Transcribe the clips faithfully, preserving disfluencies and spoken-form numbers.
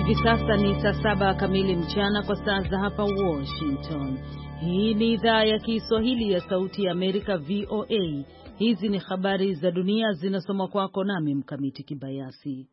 Hivi sasa ni saa saba kamili mchana kwa saa za hapa Washington. Hii ni idhaa ya Kiswahili ya Sauti ya Amerika, V O A. Hizi ni habari za dunia zinasomwa kwako nami Mkamiti Kibayasi.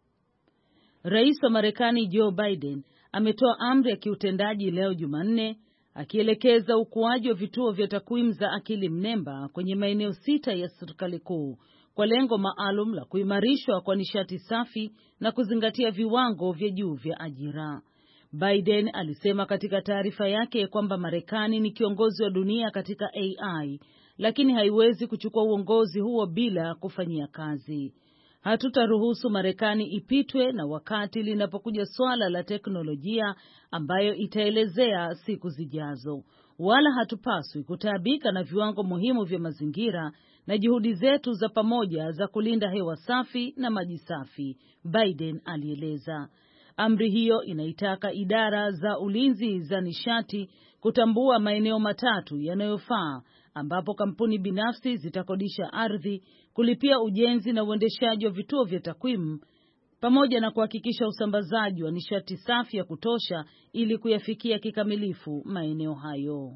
Rais wa Marekani Joe Biden ametoa amri ya kiutendaji leo Jumanne, akielekeza ukuaji wa vituo vya takwimu za akili mnemba kwenye maeneo sita ya serikali kuu kwa lengo maalum la kuimarishwa kwa nishati safi na kuzingatia viwango vya juu vya ajira. Biden alisema katika taarifa yake kwamba Marekani ni kiongozi wa dunia katika A I, lakini haiwezi kuchukua uongozi huo bila kufanyia kazi. Hatutaruhusu Marekani ipitwe na wakati linapokuja swala la teknolojia ambayo itaelezea siku zijazo, wala hatupaswi kutaabika na viwango muhimu vya mazingira na juhudi zetu za pamoja za kulinda hewa safi na maji safi, Biden alieleza. Amri hiyo inaitaka idara za ulinzi za nishati kutambua maeneo matatu yanayofaa ambapo kampuni binafsi zitakodisha ardhi, kulipia ujenzi na uendeshaji wa vituo vya takwimu, pamoja na kuhakikisha usambazaji wa nishati safi ya kutosha ili kuyafikia kikamilifu maeneo hayo.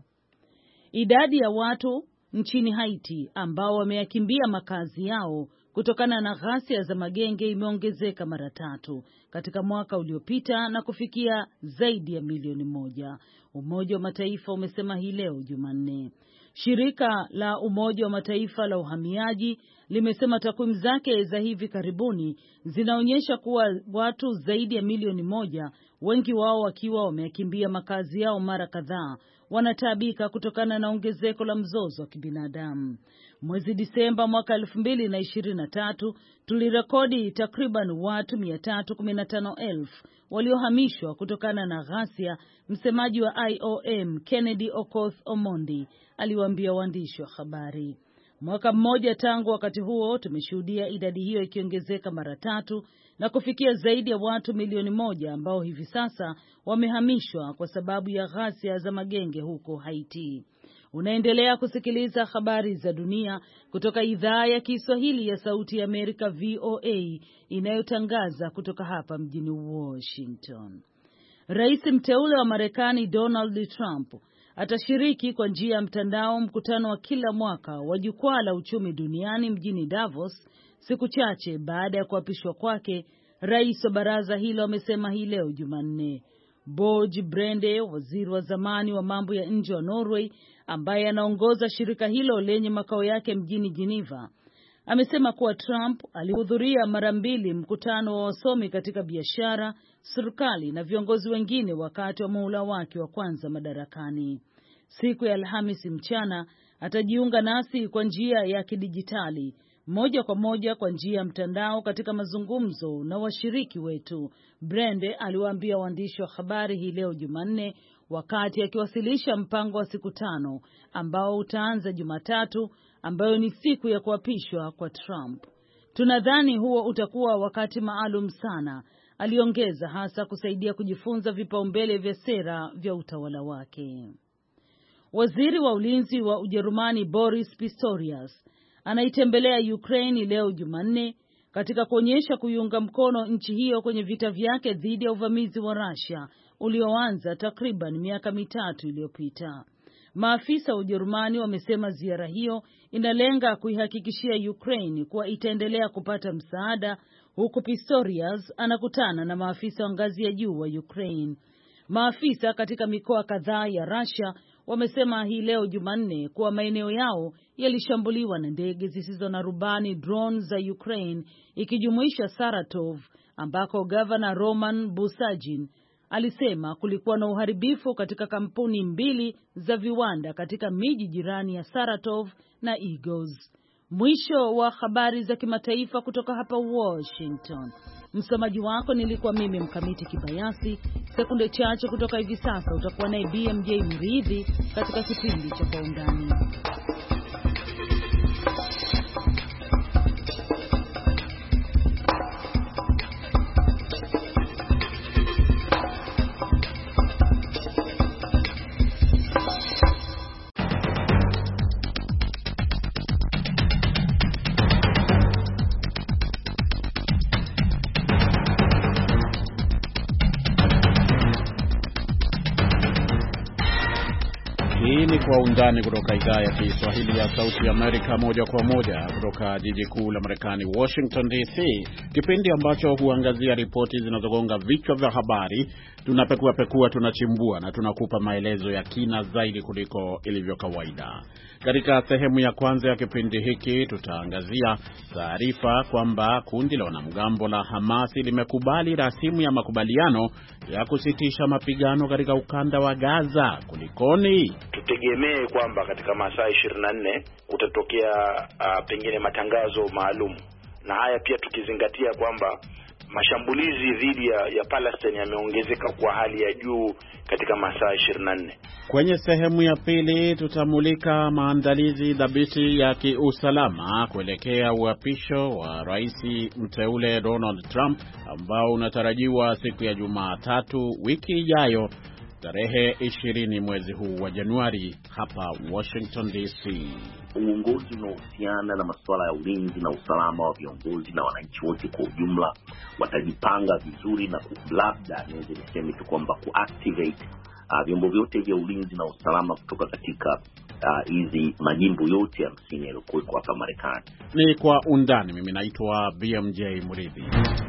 Idadi ya watu nchini Haiti ambao wameyakimbia makazi yao kutokana na ghasia za magenge imeongezeka mara tatu katika mwaka uliopita na kufikia zaidi ya milioni moja, Umoja wa Mataifa umesema hii leo Jumanne. Shirika la Umoja wa Mataifa la uhamiaji limesema takwimu zake za hivi karibuni zinaonyesha kuwa watu zaidi ya milioni moja, wengi wao wakiwa wamekimbia makazi yao mara kadhaa, wanataabika kutokana na ongezeko la mzozo wa kibinadamu. Mwezi Disemba mwaka elfu mbili na ishirini na tatu tulirekodi takriban watu mia tatu kumi na tano elfu waliohamishwa kutokana na ghasia, msemaji wa I O M Kennedy Okoth Omondi aliwaambia waandishi wa habari. Mwaka mmoja tangu wakati huo tumeshuhudia idadi hiyo ikiongezeka mara tatu na kufikia zaidi ya watu milioni moja ambao hivi sasa wamehamishwa kwa sababu ya ghasia za magenge huko Haiti. Unaendelea kusikiliza habari za dunia kutoka idhaa ya Kiswahili ya Sauti ya Amerika, V O A, inayotangaza kutoka hapa mjini Washington. Rais mteule wa Marekani Donald Trump atashiriki kwa njia ya mtandao mkutano wa kila mwaka wa Jukwaa la Uchumi Duniani mjini Davos, siku chache baada ya kuapishwa kwake. Rais wa baraza hilo amesema hii leo Jumanne. Borge Brende, waziri wa zamani wa mambo ya nje wa Norway ambaye anaongoza shirika hilo lenye makao yake mjini Geneva, amesema kuwa Trump alihudhuria mara mbili mkutano wa wasomi katika biashara, serikali na viongozi wengine wakati wa muhula wake wa kwanza madarakani. Siku ya Alhamisi mchana atajiunga nasi kwa njia ya kidijitali, moja kwa moja kwa njia ya mtandao katika mazungumzo na washiriki wetu, Brende aliwaambia waandishi wa habari hii leo Jumanne wakati akiwasilisha mpango wa siku tano ambao utaanza Jumatatu, ambayo ni siku ya kuapishwa kwa Trump. Tunadhani huo utakuwa wakati maalum sana, aliongeza, hasa kusaidia kujifunza vipaumbele vya sera vya utawala wake. Waziri wa ulinzi wa Ujerumani Boris Pistorius anaitembelea Ukraine leo Jumanne katika kuonyesha kuiunga mkono nchi hiyo kwenye vita vyake dhidi ya uvamizi wa Russia ulioanza takriban miaka mitatu iliyopita. Maafisa wa Ujerumani wamesema ziara hiyo inalenga kuihakikishia Ukraine kuwa itaendelea kupata msaada, huku Pistorius anakutana na maafisa wa ngazi ya juu wa Ukraine. Maafisa katika mikoa kadhaa ya Russia wamesema hii leo Jumanne kuwa maeneo yao yalishambuliwa na ndege zisizo na rubani, drone za Ukraine, ikijumuisha Saratov ambako Governor Roman Busagin alisema kulikuwa na uharibifu katika kampuni mbili za viwanda katika miji jirani ya Saratov na Igos. Mwisho wa habari za kimataifa kutoka hapa Washington. Msomaji wako nilikuwa mimi Mkamiti Kibayasi. Sekunde chache kutoka hivi sasa utakuwa naye B M J Mridhi katika kipindi cha Kwa Undani. Hii ni Kwa Undani kutoka idhaa ya Kiswahili ya Sauti ya Amerika, moja kwa moja kutoka jiji kuu la Marekani, Washington D C. Kipindi ambacho huangazia ripoti zinazogonga vichwa vya habari. Tunapekua pekua, tunachimbua na tunakupa maelezo ya kina zaidi kuliko ilivyo kawaida. Katika sehemu ya kwanza ya kipindi hiki tutaangazia taarifa kwamba kundi la wanamgambo la Hamasi limekubali rasimu ya makubaliano ya kusitisha mapigano katika ukanda wa Gaza. Kulikoni? Tutegemee kwamba katika masaa ishirini na nne kutatokea uh, pengine matangazo maalum, na haya pia tukizingatia kwamba mashambulizi dhidi ya, ya Palestine yameongezeka kwa hali ya juu katika masaa ishirini na nne. Kwenye sehemu ya pili tutamulika maandalizi dhabiti ya kiusalama kuelekea uapisho wa rais mteule Donald Trump ambao unatarajiwa siku ya Jumatatu wiki ijayo, tarehe ishirini mwezi huu wa Januari hapa Washington D C. Uongozi unaohusiana na masuala ya ulinzi na usalama wa viongozi na wananchi wote kwa ujumla watajipanga vizuri, na labda niweze niseme tu kwamba kuactivate uh, vyombo vyote vya ulinzi na usalama kutoka katika hizi uh, majimbo yote hamsini yaliyokuwa hapa Marekani. Ni Kwa Undani. Mimi naitwa B M J Muridhi.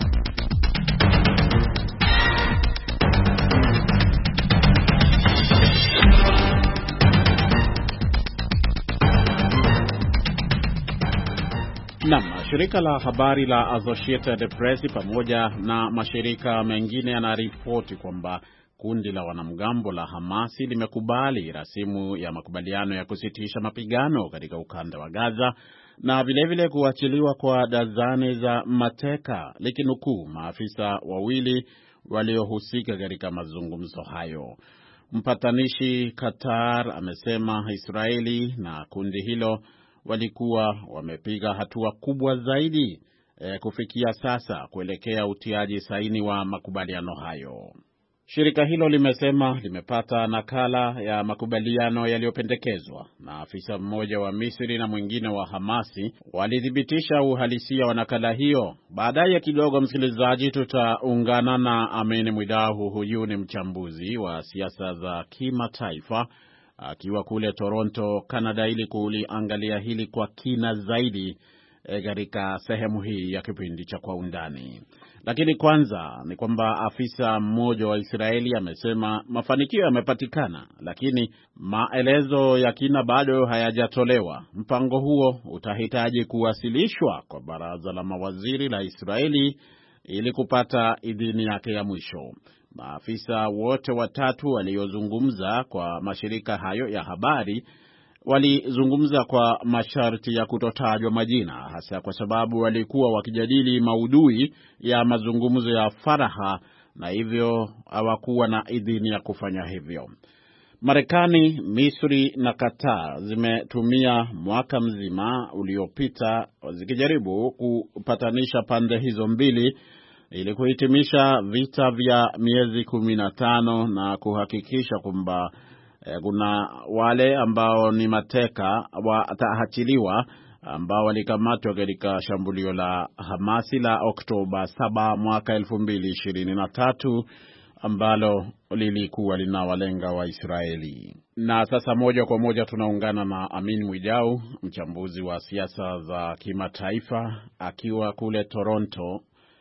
Naam, shirika la habari la Associated Press pamoja na mashirika mengine yanaripoti kwamba kundi la wanamgambo la Hamasi limekubali rasimu ya makubaliano ya kusitisha mapigano katika ukanda wa Gaza na vilevile kuachiliwa kwa dazani za mateka, likinukuu maafisa wawili waliohusika katika mazungumzo hayo. Mpatanishi Qatar amesema Israeli na kundi hilo walikuwa wamepiga hatua kubwa zaidi e, kufikia sasa kuelekea utiaji saini wa makubaliano hayo. Shirika hilo limesema limepata nakala ya makubaliano yaliyopendekezwa, na afisa mmoja wa Misri na mwingine wa Hamasi walithibitisha uhalisia wa nakala hiyo. Baadaye kidogo, msikilizaji, tutaungana na Amin Mwidahu. Huyu ni mchambuzi wa siasa za kimataifa akiwa kule Toronto, Canada, ili kuliangalia hili kwa kina zaidi katika e, sehemu hii ya kipindi cha Kwa Undani. Lakini kwanza ni kwamba afisa mmoja wa Israeli amesema mafanikio yamepatikana, lakini maelezo ya kina bado hayajatolewa. Mpango huo utahitaji kuwasilishwa kwa baraza la mawaziri la Israeli ili kupata idhini yake ya mwisho. Maafisa wote watatu waliozungumza kwa mashirika hayo ya habari walizungumza kwa masharti ya kutotajwa majina, hasa kwa sababu walikuwa wakijadili maudhui ya mazungumzo ya faraha na hivyo hawakuwa na idhini ya kufanya hivyo. Marekani, Misri na Qatar zimetumia mwaka mzima uliopita zikijaribu kupatanisha pande hizo mbili ili kuhitimisha vita vya miezi kumi na tano na kuhakikisha kwamba eh, kuna wale ambao ni mateka wataachiliwa ambao walikamatwa katika shambulio la Hamasi la Oktoba saba mwaka elfu mbili ishirini na tatu ambalo lilikuwa linawalenga wa Israeli. Na sasa moja kwa moja tunaungana na Amin Mwidahu, mchambuzi wa siasa za kimataifa akiwa kule Toronto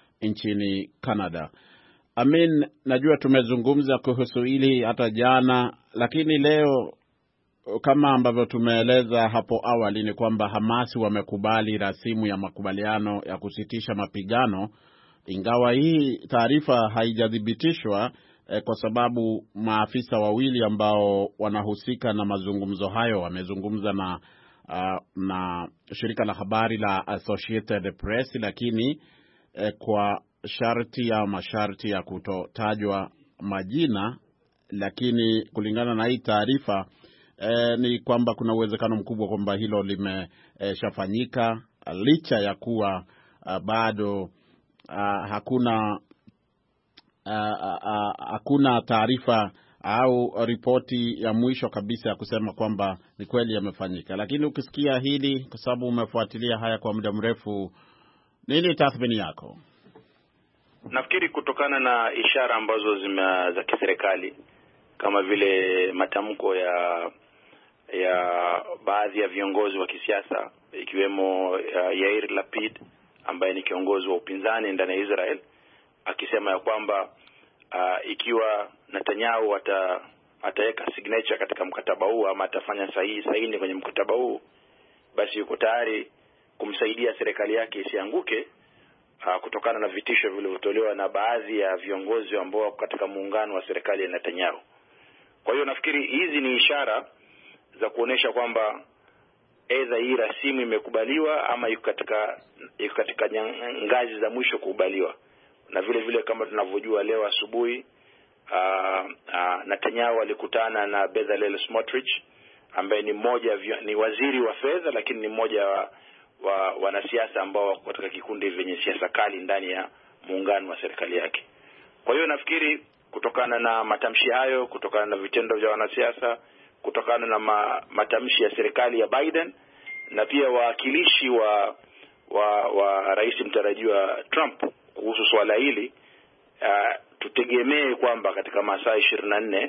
nchini Canada. Amin, najua tumezungumza kuhusu hili hata jana, lakini leo kama ambavyo tumeeleza hapo awali ni kwamba Hamasi wamekubali rasimu ya makubaliano ya kusitisha mapigano, ingawa hii taarifa haijathibitishwa eh, kwa sababu maafisa wawili ambao wanahusika na mazungumzo hayo wamezungumza na uh, na shirika la habari la Associated Press, lakini eh, kwa sharti ya masharti ya kutotajwa majina. Lakini kulingana na hii taarifa eh, ni kwamba kuna uwezekano mkubwa kwamba hilo limeshafanyika eh, licha ya kuwa uh, bado uh, hakuna uh, uh, hakuna taarifa au ripoti ya mwisho kabisa ya kusema kwamba ni kweli yamefanyika. Lakini ukisikia hili, kwa sababu umefuatilia haya kwa muda mrefu, nini tathmini yako? Nafikiri kutokana na ishara ambazo zime za kiserikali kama vile matamko ya baadhi ya viongozi wa kisiasa ikiwemo uh, Yair Lapid ambaye ni kiongozi wa upinzani ndani ya Israel, akisema ya kwamba uh, ikiwa Netanyahu ata ataweka signature katika mkataba huu ama atafanya sahihi saini kwenye mkataba huu, basi yuko tayari kumsaidia serikali yake isianguke uh, kutokana na vitisho vilivyotolewa na baadhi ya viongozi ambao wako katika muungano wa serikali ya Netanyahu. Kwa hiyo nafikiri hizi ni ishara za kuonesha kwamba aidha hii rasimu imekubaliwa ama iko katika iko katika ngazi za mwisho kukubaliwa. Na vile vile kama tunavyojua leo asubuhi uh, uh, Netanyahu alikutana na Bezalel Smotrich ambaye ni mmoja ni waziri wa fedha, lakini ni mmoja wa, wa wanasiasa ambao wako katika kikundi vyenye siasa kali ndani ya muungano wa serikali yake. Kwa hiyo nafikiri kutokana na matamshi hayo, kutokana na vitendo vya wanasiasa, kutokana na ma, matamshi ya serikali ya Biden na pia wawakilishi wa wa, wa rais mtarajiwa Trump kuhusu swala hili, uh, tutegemee kwamba katika masaa ishirini na nne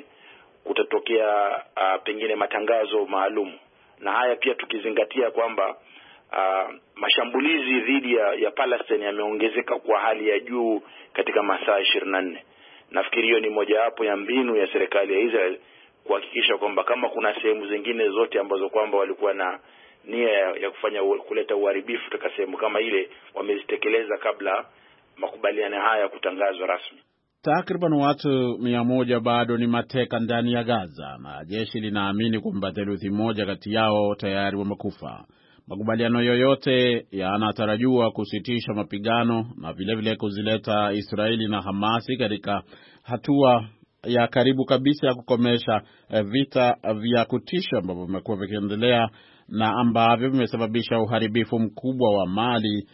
kutatokea uh, pengine matangazo maalum. Na haya pia tukizingatia kwamba uh, mashambulizi dhidi ya, ya Palestine yameongezeka kwa hali ya juu katika masaa ishirini na nne. Nafikiri hiyo ni mojawapo ya mbinu ya serikali ya Israel kuhakikisha kwamba kama kuna sehemu zingine zote ambazo kwamba walikuwa na nia ya kufanya kuleta uharibifu katika sehemu kama ile, wamezitekeleza kabla makubaliano haya kutangazwa rasmi. Takriban watu mia moja bado ni mateka ndani ya Gaza na jeshi linaamini kwamba theluthi moja kati yao tayari wamekufa. Makubaliano yoyote yanatarajiwa kusitisha mapigano na vile vile kuzileta Israeli na Hamasi katika hatua ya karibu kabisa ya kukomesha vita vya kutisha ambavyo vimekuwa vikiendelea na ambavyo vimesababisha uharibifu mkubwa wa mali,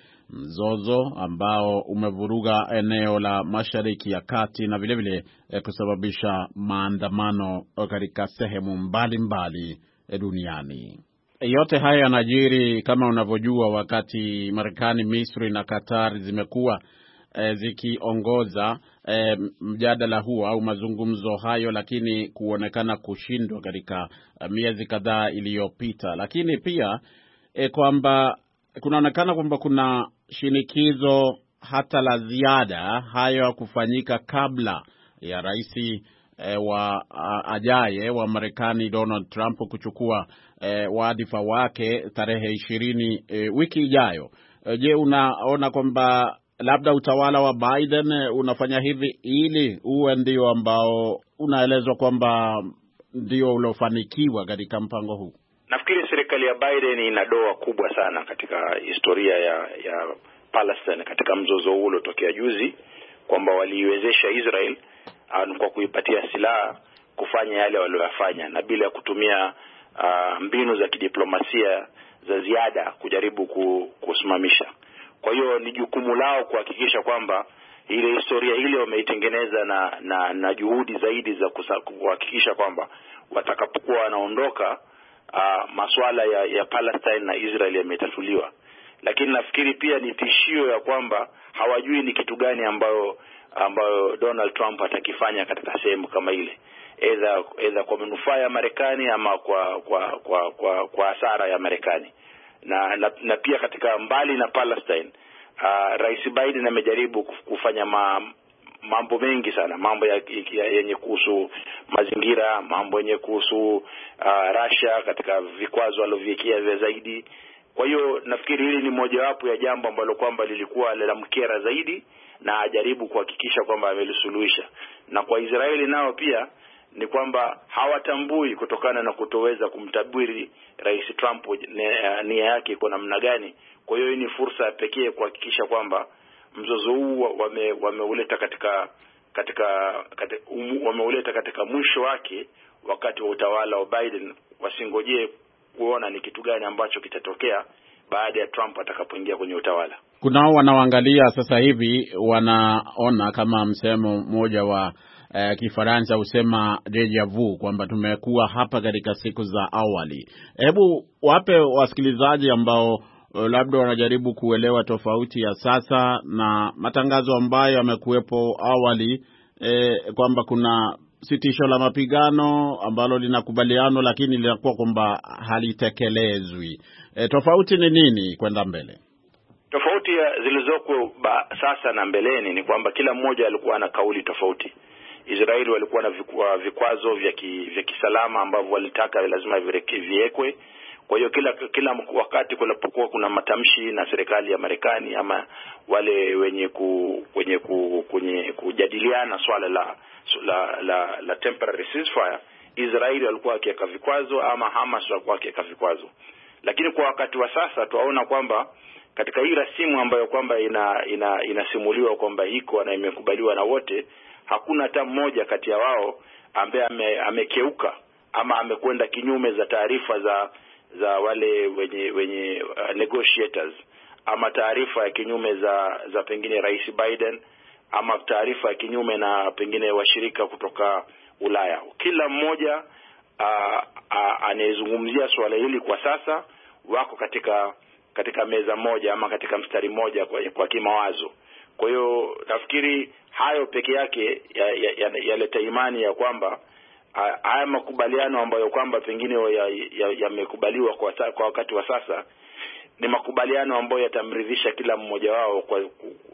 mzozo ambao umevuruga eneo la Mashariki ya Kati na vile vile kusababisha maandamano katika sehemu mbalimbali duniani. Yote haya yanajiri kama unavyojua wakati Marekani, Misri na Qatar zimekuwa e, zikiongoza e, mjadala huo au mazungumzo hayo, lakini kuonekana kushindwa katika e, miezi kadhaa iliyopita. Lakini pia e, kwamba kunaonekana kwamba kuna shinikizo hata la ziada hayo kufanyika kabla ya rais E, wa a, ajaye wa Marekani Donald Trump kuchukua e, wadhifa wake tarehe ishirini e, wiki ijayo. E, je, unaona kwamba labda utawala wa Biden e, unafanya hivi ili uwe ndio ambao unaelezwa kwamba ndio uliofanikiwa katika mpango huu? Nafikiri serikali ya Biden ina doa kubwa sana katika historia ya ya Palestine katika mzozo huu uliotokea juzi, kwamba waliiwezesha Israel kwa kuipatia silaha kufanya yale waliyofanya na bila kutumia uh, mbinu za kidiplomasia za ziada kujaribu kusimamisha. Kwa hiyo ni jukumu lao kuhakikisha kwamba ile historia ile wameitengeneza na na, na juhudi zaidi za kuhakikisha kwamba watakapokuwa wanaondoka uh, masuala ya, ya Palestine na Israel yametatuliwa. Lakini nafikiri pia ni tishio ya kwamba hawajui ni kitu gani ambayo ambayo Donald Trump atakifanya katika sehemu kama ile, either either kwa manufaa ya Marekani ama kwa kwa kwa kwa, kwa hasara ya Marekani. Na, na na pia katika mbali na Palestine, uh, Rais Biden amejaribu kufanya ma, mambo mengi sana, mambo yenye kuhusu mazingira, mambo yenye kuhusu uh, Russia katika vikwazo alivyoviwekea vya zaidi. Kwa hiyo nafikiri hili ni mojawapo ya jambo ambalo kwamba lilikuwa la mkera zaidi na ajaribu kuhakikisha kwamba amelisuluhisha. Na kwa Israeli nao pia ni kwamba hawatambui kutokana na kutoweza kumtabiri Rais Trump nia yake iko namna gani. Kwa hiyo hii ni fursa pekee kuhakikisha kwamba mzozo huu wame, wameuleta katika katika, katika um, wameuleta katika mwisho wake wakati wa utawala wa Biden. Wasingojee kuona ni kitu gani ambacho kitatokea baada ya Trump atakapoingia kwenye utawala. Kunao wanaoangalia sasa hivi wanaona kama msemo mmoja wa eh, Kifaransa usema deja vu, kwamba tumekuwa hapa katika siku za awali. Hebu wape wasikilizaji ambao uh, labda wanajaribu kuelewa tofauti ya sasa na matangazo ambayo yamekuwepo awali, eh, kwamba kuna sitisho la mapigano ambalo linakubaliano lakini linakuwa kwamba halitekelezwi. E, tofauti ni nini kwenda mbele? Tofauti zilizoko sasa na mbeleni ni kwamba kila mmoja alikuwa na kauli tofauti. Israeli walikuwa na vikwazo vya vya kisalama ambavyo walitaka lazima viwekwe. Kwa hiyo kila kila wakati kunapokuwa kuna matamshi na serikali ya Marekani ama wale wenye ku, wenye ku, kwenye kujadiliana swala la la la, la temporary ceasefire, Israeli walikuwa wakiweka vikwazo ama Hamas walikuwa wakiweka vikwazo. Lakini kwa wakati wa sasa tunaona kwamba katika hii rasimu ambayo kwamba ina, ina inasimuliwa kwamba iko na imekubaliwa na wote, hakuna hata mmoja kati ya wao ambaye ame, amekeuka ama amekwenda kinyume za taarifa za za wale wenye wenye uh, negotiators, ama taarifa ya kinyume za za pengine Rais Biden, ama taarifa ya kinyume na pengine washirika kutoka Ulaya. Kila mmoja uh, uh, anayezungumzia swala hili kwa sasa wako katika katika meza moja ama katika mstari moja kwa, kwa kimawazo. Kwa hiyo nafikiri hayo peke yake yaleta ya, ya, ya imani ya kwamba haya makubaliano ambayo kwamba pengine yamekubaliwa ya, ya kwa, kwa wakati wa sasa ni makubaliano ambayo yatamridhisha kila mmoja wao kwa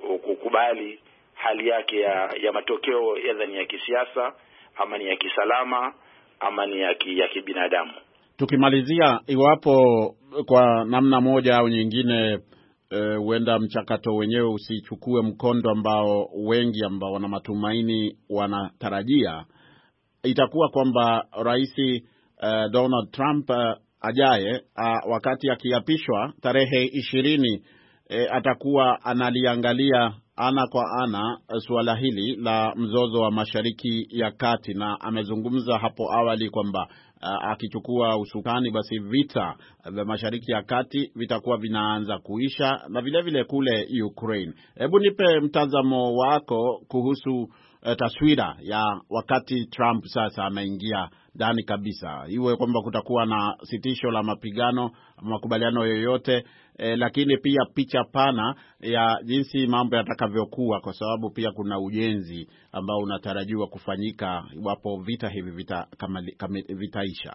kukubali hali yake ya, ya matokeo aidha ni ya kisiasa ama ni ya kisalama ama ni ya, ki, ya kibinadamu. Tukimalizia, iwapo kwa namna moja au nyingine huenda e, mchakato wenyewe usichukue mkondo ambao wengi ambao wana matumaini wanatarajia, itakuwa kwamba Rais uh, Donald Trump uh, ajaye uh, wakati akiapishwa tarehe ishirini uh, atakuwa analiangalia ana kwa ana uh, suala hili la mzozo wa Mashariki ya Kati, na amezungumza hapo awali kwamba uh, akichukua usukani basi vita vya Mashariki ya Kati vitakuwa vinaanza kuisha, na vile vile kule Ukraine. Hebu nipe mtazamo wako kuhusu Uh, taswira ya wakati Trump sasa ameingia ndani kabisa, iwe kwamba kutakuwa na sitisho la mapigano, makubaliano yoyote, eh, lakini pia picha pana ya jinsi mambo yatakavyokuwa, kwa sababu pia kuna ujenzi ambao unatarajiwa kufanyika iwapo vita hivi vita kamali, kamali, vitaisha.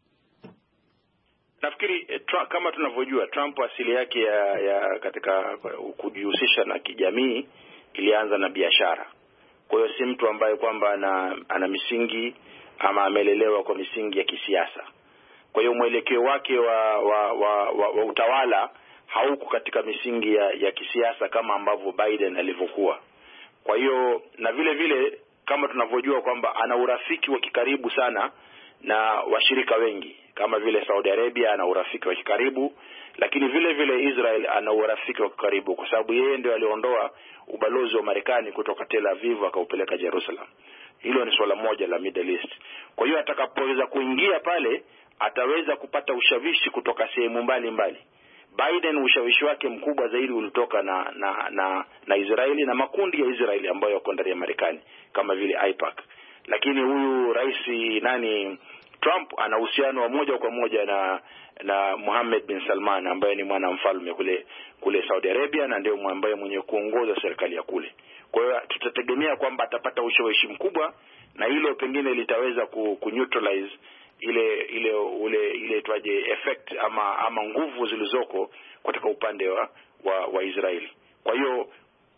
Nafikiri eh, kama tunavyojua Trump asili yake ya, ya katika kujihusisha na kijamii ilianza na biashara. Kwa hiyo si mtu ambaye kwamba ana, ana misingi ama amelelewa kwa misingi ya kisiasa. Kwa hiyo mwelekeo wake wa wa, wa, wa wa utawala hauko katika misingi ya, ya kisiasa kama ambavyo Biden alivyokuwa. Kwa hiyo na vile vile kama tunavyojua kwamba ana urafiki wa kikaribu sana na washirika wengi kama vile Saudi Arabia, ana urafiki wa kikaribu, lakini vile vile Israel ana urafiki wa karibu kwa sababu yeye ndio aliondoa ubalozi wa Marekani kutoka Tel Aviv akaupeleka Jerusalem. Hilo ni swala moja la Middle East. Kwa hiyo atakapoweza kuingia pale ataweza kupata ushawishi kutoka sehemu mbalimbali. Biden ushawishi wake mkubwa zaidi ulitoka na na na, na Israeli na makundi ya Israeli ambayo yako ndani ya Marekani kama vile AIPAC. Lakini huyu rais nani Trump ana uhusiano wa moja kwa moja na na Mohammed bin Salman ambaye ni mwana mfalme kule kule Saudi Arabia na ndio ambaye mwenye kuongoza serikali ya kule. Kwa hiyo tutategemea kwamba atapata ushawishi mkubwa na hilo pengine litaweza ku, ku neutralize ile ile ule ile twaje effect ama ama nguvu zilizoko katika upande wa wa, wa Israeli. Kwa hiyo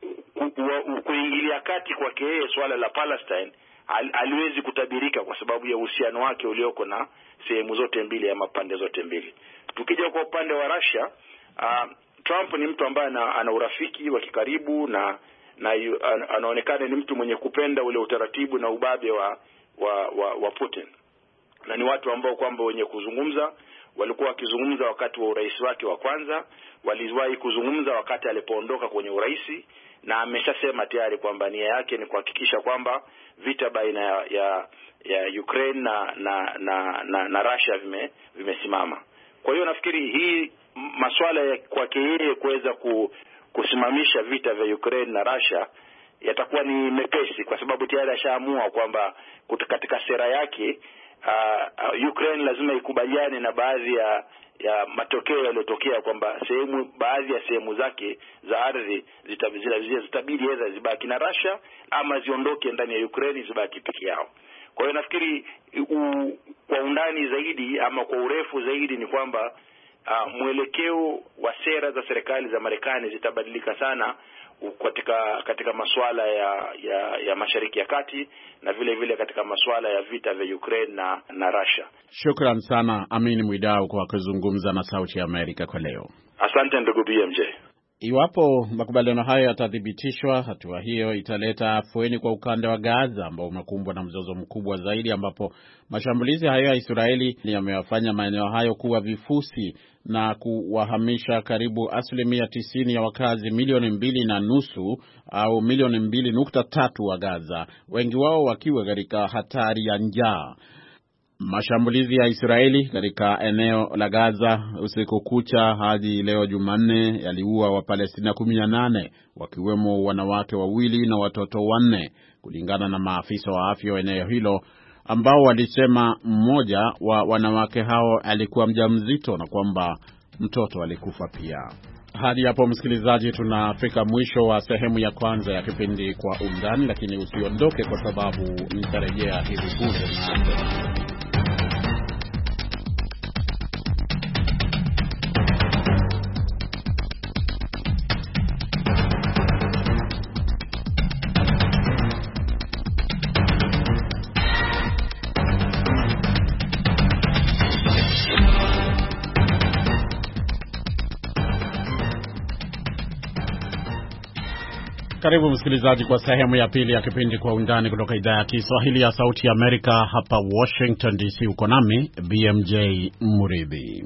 kuingilia kati kwake yeye swala la Palestine aliwezi kutabirika kwa sababu ya uhusiano wake ulioko na sehemu zote mbili ama pande zote mbili. Tukija kwa upande wa Russia, uh, Trump ni mtu ambaye ana, ana urafiki wa kikaribu na na anaonekana ni mtu mwenye kupenda ule utaratibu na ubabe wa wa, wa wa Putin. Na ni watu ambao kwamba wenye kuzungumza, walikuwa wakizungumza wakati wa urais wake wa kwanza, waliwahi kuzungumza wakati alipoondoka kwenye urais, na ameshasema tayari kwamba nia yake ni kuhakikisha kwamba vita baina ya ya, ya Ukraine na na na, na, na Russia vime vimesimama. Kwa hiyo nafikiri hii masuala ya kwake yeye kuweza ku, kusimamisha vita vya Ukraine na Russia yatakuwa ni mepesi kwa sababu tayari ashaamua kwamba katika sera yake uh, uh, Ukraine lazima ikubaliane na baadhi ya ya matokeo yaliyotokea kwamba sehemu baadhi ya sehemu zake za ardhi zitabidi aidha zibaki na Russia ama ziondoke ndani ya Ukraine zibaki peke yao. Kwa hiyo nafikiri u, kwa undani zaidi ama kwa urefu zaidi ni kwamba uh, mwelekeo wa sera za serikali za Marekani zitabadilika sana katika katika masuala ya ya ya Mashariki ya Kati na vile vile katika masuala ya vita vya Ukraine na na Russia. Shukran sana Amin Mwidau kwa kuzungumza na Sauti ya Amerika kwa leo. Asante ndugu B M J. Iwapo makubaliano hayo yatathibitishwa, hatua hiyo italeta afueni kwa ukanda wa Gaza ambao umekumbwa na mzozo mkubwa zaidi, ambapo mashambulizi hayo ya Israeli yamewafanya maeneo hayo kuwa vifusi na kuwahamisha karibu asilimia tisini ya wakazi milioni mbili na nusu au milioni mbili nukta tatu wa Gaza, wengi wao wakiwa katika hatari ya njaa. Mashambulizi ya Israeli katika eneo la Gaza usiku kucha hadi leo Jumanne yaliua Wapalestina kumi na nane, wakiwemo wanawake wawili na watoto wanne, kulingana na maafisa wa afya wa eneo hilo, ambao walisema mmoja wa wanawake hao alikuwa mjamzito na kwamba mtoto alikufa pia. Hadi hapo msikilizaji, tunafika mwisho wa sehemu ya kwanza ya kipindi Kwa Undani, lakini usiondoke kwa sababu nitarejea hivi punde na Karibu msikilizaji kwa sehemu ya pili ya kipindi Kwa Undani kutoka idhaa ya Kiswahili ya Sauti ya Amerika hapa Washington D C. Uko nami B M J Muridhi.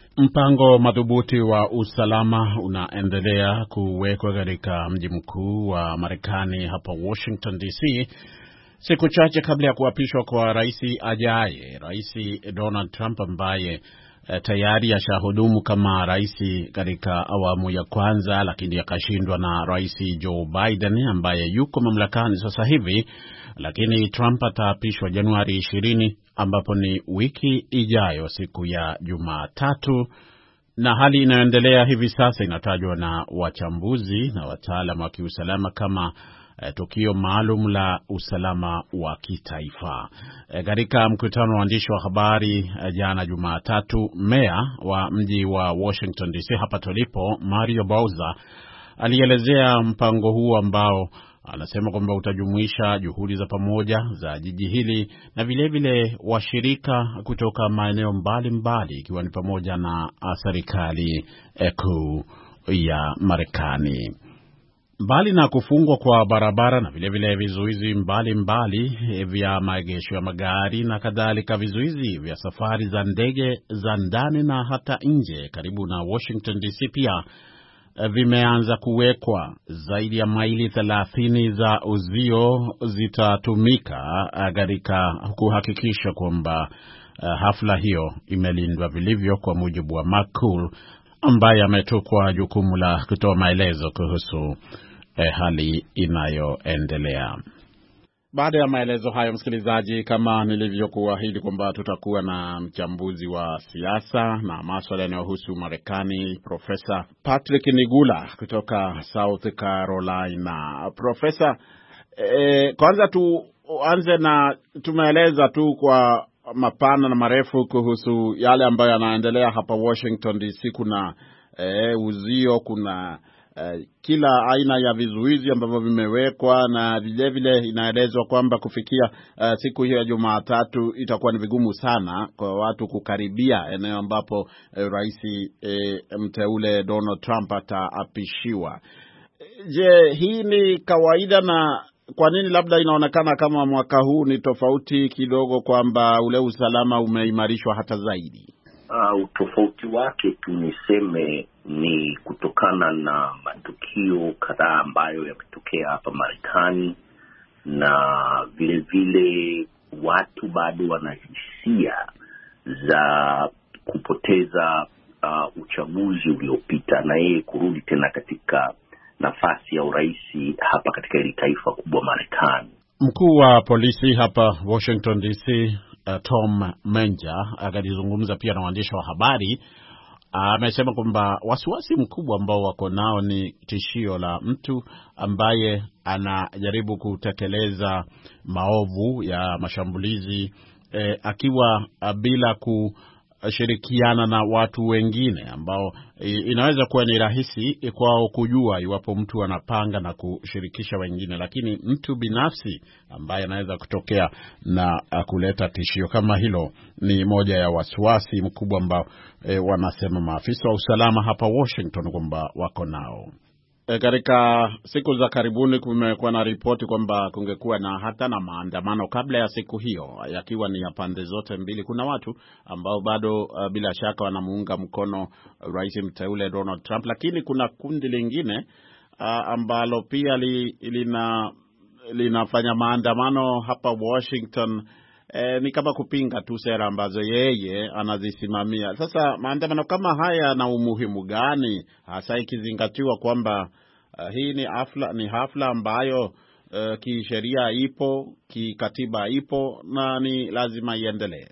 Mpango madhubuti wa usalama unaendelea kuwekwa katika mji mkuu wa Marekani hapa Washington D C, siku chache kabla ya kuapishwa kwa rais ajaye, Rais Donald Trump, ambaye tayari ashahudumu kama rais katika awamu ya kwanza, lakini akashindwa na Rais Joe Biden ambaye yuko mamlakani sasa hivi. Lakini Trump ataapishwa Januari ishirini, ambapo ni wiki ijayo, siku ya Jumatatu, na hali inayoendelea hivi sasa inatajwa na wachambuzi na wataalamu wa kiusalama kama E, tukio maalum la usalama wa kitaifa. Katika e, mkutano wa waandishi wa habari e, jana Jumatatu, meya wa mji wa Washington D C hapa tulipo, Mario Bowser, alielezea mpango huu ambao anasema kwamba utajumuisha juhudi za pamoja za jiji hili na vile vile washirika kutoka maeneo mbalimbali, ikiwa ni pamoja na serikali kuu ya Marekani. Mbali na kufungwa kwa barabara na vile vile vizuizi mbalimbali vya maegesho ya magari na kadhalika, vizuizi vya safari za ndege za ndani na hata nje karibu na Washington D C pia vimeanza kuwekwa. Zaidi ya maili thelathini za uzio zitatumika katika kuhakikisha kwamba hafla hiyo imelindwa vilivyo, kwa mujibu wa McCool ambaye ametukwa jukumu la kutoa maelezo kuhusu eh, hali inayoendelea. Baada ya maelezo hayo, msikilizaji, kama nilivyokuahidi kwamba tutakuwa na mchambuzi wa siasa na masuala yanayohusu Marekani, Profesa Patrick Nigula kutoka South Carolina. Profesa, eh, kwanza tuanze na tumeeleza tu kwa mapana na marefu kuhusu yale ambayo yanaendelea hapa Washington D C. Kuna e, uzio, kuna e, kila aina ya vizuizi ambavyo vimewekwa, na vile vile inaelezwa kwamba kufikia e, siku hiyo ya Jumatatu itakuwa ni vigumu sana kwa watu kukaribia eneo ambapo e, rais e, mteule Donald Trump ataapishiwa. Je, hii ni kawaida, na kwa nini labda inaonekana kama mwaka huu ni tofauti kidogo, kwamba ule usalama umeimarishwa hata zaidi? Uh, utofauti wake tu niseme ni kutokana na matukio kadhaa ambayo yametokea hapa Marekani, na vile vile watu bado wana hisia za kupoteza uh, uchaguzi uliopita na yeye kurudi tena katika nafasi ya urais hapa katika ile taifa kubwa Marekani. Mkuu wa polisi hapa Washington D C, uh, Tom Menja, akizungumza pia na waandishi wa habari, amesema kwamba wasiwasi mkubwa ambao wako nao ni tishio la mtu ambaye anajaribu kutekeleza maovu ya mashambulizi eh, akiwa bila kushirikiana na watu wengine ambao inaweza kuwa ni rahisi kwao kujua iwapo mtu anapanga na kushirikisha wengine, lakini mtu binafsi ambaye anaweza kutokea na kuleta tishio kama hilo ni moja ya wasiwasi mkubwa ambao e, wanasema maafisa wa usalama hapa Washington kwamba wako nao. E, katika siku za karibuni kumekuwa na ripoti kwamba kungekuwa na hata na maandamano kabla ya siku hiyo, yakiwa ni ya pande zote mbili. Kuna watu ambao bado uh, bila shaka wanamuunga mkono rais mteule Donald Trump, lakini kuna kundi lingine uh, ambalo pia li, lina linafanya maandamano hapa Washington. E, ni kama kupinga tu sera ambazo yeye anazisimamia. Sasa maandamano kama haya na umuhimu gani, hasa ikizingatiwa kwamba uh, hii ni hafla ni hafla ambayo uh, kisheria ipo, kikatiba ipo na ni lazima iendelee?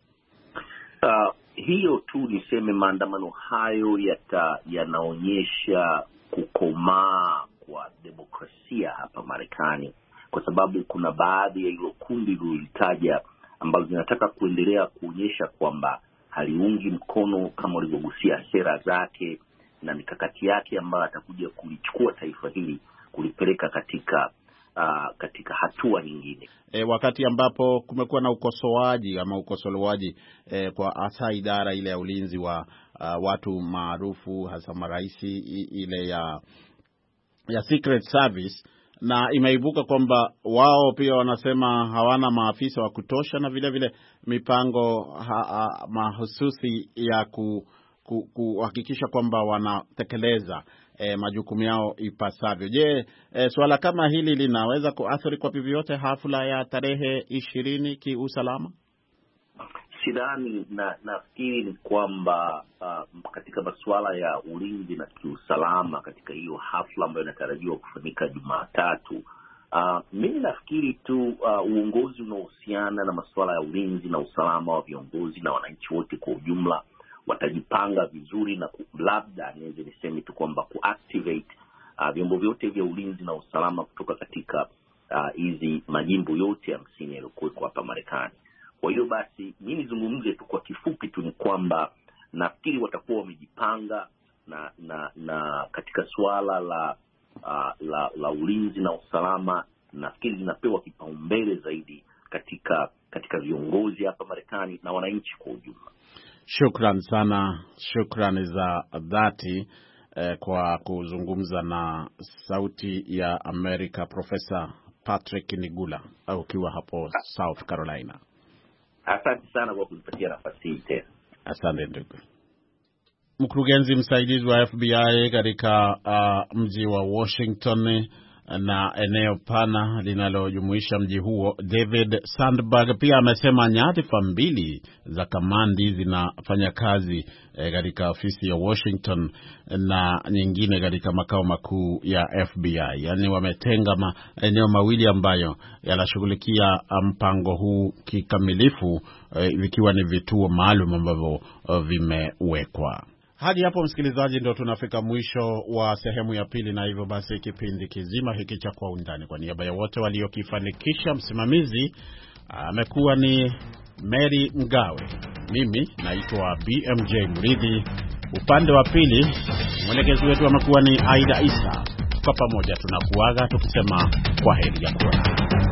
Uh, hiyo tu niseme maandamano hayo yata yanaonyesha kukomaa kwa demokrasia hapa Marekani, kwa sababu kuna baadhi ya hilo kundi lilitaja ambazo zinataka kuendelea kuonyesha kwamba haliungi mkono kama ulivyogusia sera zake na mikakati yake ambayo atakuja kulichukua taifa hili kulipeleka katika uh, katika hatua nyingine. E, wakati ambapo kumekuwa na ukosoaji ama ukosolewaji e, kwa hasa idara ile ya ulinzi wa uh, watu maarufu hasa maraisi ile ya ya Secret Service, na imeibuka kwamba wao pia wanasema hawana maafisa wa kutosha na vile vile mipango ha, ha, mahususi ya ku, ku, kuhakikisha kwamba wanatekeleza eh, majukumu yao ipasavyo. Je, eh, swala kama hili linaweza kuathiri kwa vyovyote hafla ya tarehe ishirini kiusalama? Sidhani, na nafikiri ni kwamba uh, katika masuala ya ulinzi na kiusalama katika hiyo hafla ambayo inatarajiwa kufanyika Jumatatu, uh, mimi nafikiri tu uh, uongozi unaohusiana na masuala ya ulinzi na usalama wa viongozi na wananchi wote kwa ujumla watajipanga vizuri, na labda niweze niseme tu kwamba kuactivate uh, vyombo vyote vya ulinzi na usalama kutoka katika hizi uh, majimbo yote hamsini yaliyokuwa hapa Marekani. Kwa hiyo basi mimi nizungumze tu kwa kifupi tu ni kwamba nafikiri watakuwa wamejipanga na na na katika suala la, uh, la la ulinzi na usalama, nafikiri linapewa kipaumbele zaidi katika katika viongozi hapa Marekani na wananchi kwa ujumla. Shukran sana, shukrani za dhati eh, kwa kuzungumza na Sauti ya Amerika, Profesa Patrick Nigula ukiwa hapo South Carolina. Asante sana kwa kunipatia nafasi hii tena. Asante ndugu. Mkurugenzi msaidizi wa F B I katika uh, mji wa Washington na eneo pana linalojumuisha mji huo, David Sandberg, pia amesema nyadhifa mbili za kamandi zinafanya kazi eh, katika ofisi ya Washington na nyingine katika makao makuu ya F B I. Yaani wametenga maeneo mawili ambayo yanashughulikia mpango huu kikamilifu, eh, vikiwa ni vituo maalum ambavyo uh, vimewekwa. Hadi hapo msikilizaji, ndio tunafika mwisho wa sehemu ya pili, na hivyo basi kipindi kizima hiki cha Kwa Undani, kwa niaba ya wote waliokifanikisha, msimamizi amekuwa ni Mary Mgawe, mimi naitwa B M J Mridhi, upande wa pili mwelekezi wetu amekuwa ni Aida Isa. Kwa pamoja tunakuaga tukisema kwaheri ya kuonana.